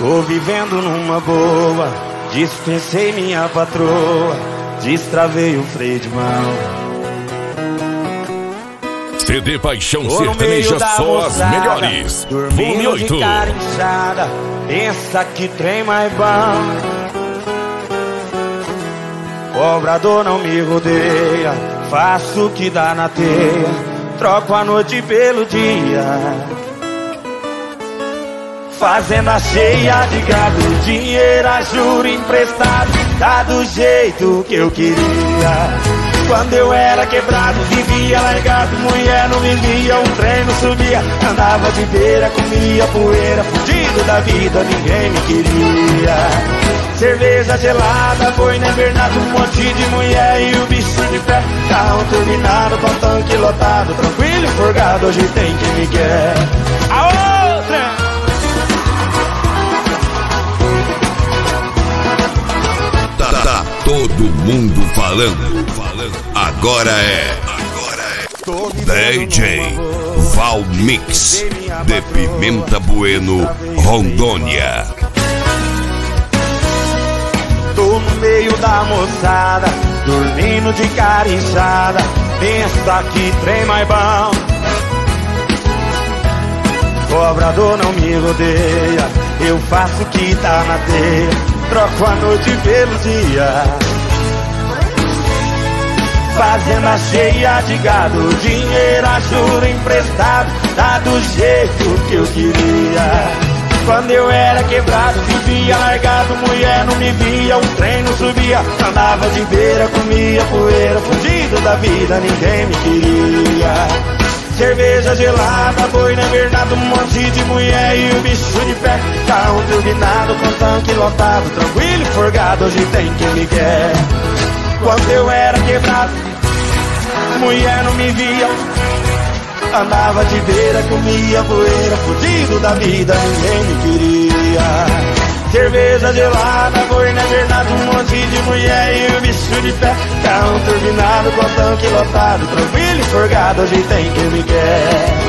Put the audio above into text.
Tô vivendo numa boa, dispensei minha patroa, destravei o freio de mão. CD Paixão Sertaneja, só as melhores. Volume 8. De cara inchada, pensa que trem mais bom. Cobrador não me rodeia, faço o que dá na teia, troco a noite pelo dia. Fazenda cheia de gado, dinheiro a juro emprestado, tá do jeito que eu queria. Quando eu era quebrado, vivia largado, mulher não me via, um trem não subia, andava de beira, comia poeira, fudido da vida, ninguém me queria. Cerveja gelada, foi na invernada, um monte de mulher e o bicho de pé, carro turbinado com tanque lotado, tranquilo e forgado, hoje tem quem me quer. A outra! Tá todo mundo falando. Agora é DJ Val Mix de Pimenta Bueno, Rondônia. Tô no meio da moçada, dormindo de cara inchada, pensa que trem mais bom. Cobrador não me rodeia, eu faço o que tá na teia, troco a noite pelo dia. Fazenda cheia de gado, dinheiro a juro emprestado, tá do jeito que eu queria. Quando eu era quebrado, vivia largado, mulher não me via, um trem não subia, andava de beira, comia poeira, fugido da vida, ninguém me queria. Cerveja gelada, boi na invernada, um monte de mulher e o bicho de pé, carro turbinado com tanque lotado, tranquilo e forgado, hoje tem quem me quer. Quando eu era quebrado, mulher não me via, andava de beira, comia poeira, fudido da vida, ninguém me queria. Cerveja gelada, boi na invernada, um monte de mulher e o bicho de pé, carro turbinado com tanque lotado, tranquilo e forgado, hoje tem quem me quer.